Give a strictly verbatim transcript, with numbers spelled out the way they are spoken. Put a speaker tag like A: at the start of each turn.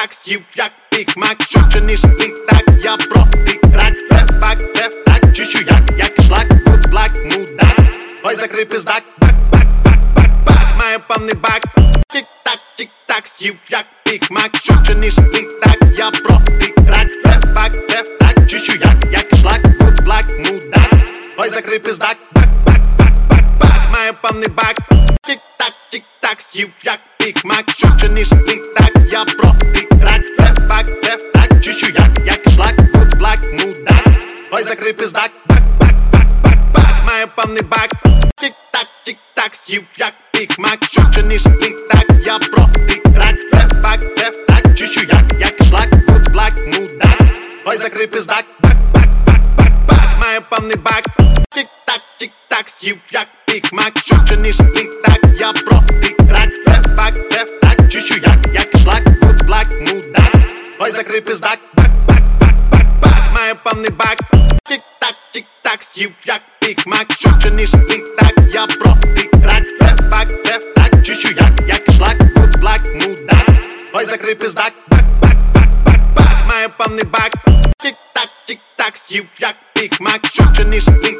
A: тік-так, з'їв як бігмак. Що вчиниш літак, я проти крак. Це факт, це так, чищу як, як шлак. Гуд-блак, мудак, ой закрий пиздак. Бак, бак, бак, бак, бак, має повний бак. Тік-так, тік-так, з'їв як бігмак. Що вчиниш літак, я проти крак. Це факт, це так, чищу як, як шлак. Гуд-блак, мудак, ой закрий пиздак. Бак, бак, бак, бак, бак, має повний бак. Тік-так, тік-так, з'їв як бігмак. Що вчиниш літак, я проти крак. Це факт, це так, чищу як, як шлак. Гуд-блак, мудак, ой закрий пиздак. Бак, бак, бак, бак, бак, має повний бак. Тік-так, тік-так, з'їв як бігмак. Що вчиниш літак, я проти крак. Це факт, це так, чищу як, як шлак. Гуд-блак, мудак, ой закрий пиздак. Бак, бак, бак, бак, бак, має повний бак. Тік-так, тік-так, з'їв як бігмак. Що вчиниш літак, я проти крак. Це факт, це так, чищу як, як шлак. Гуд-блак, мудак, ой закрий пиздак. Бак, бак, бак, бак, бак, має повний бак. Тік-так, тік-так, з'їв як бігмак. Що вчиниш літак, я проти крак. Це факт, це так, чищу як, як шлак. Гуд-блак, мудак, ой закрий пиздак. Бак, бак, бак, бак, бак, має повний бак. Тік-так, тік-так, з'їв як бігмак. Що вчиниш літак,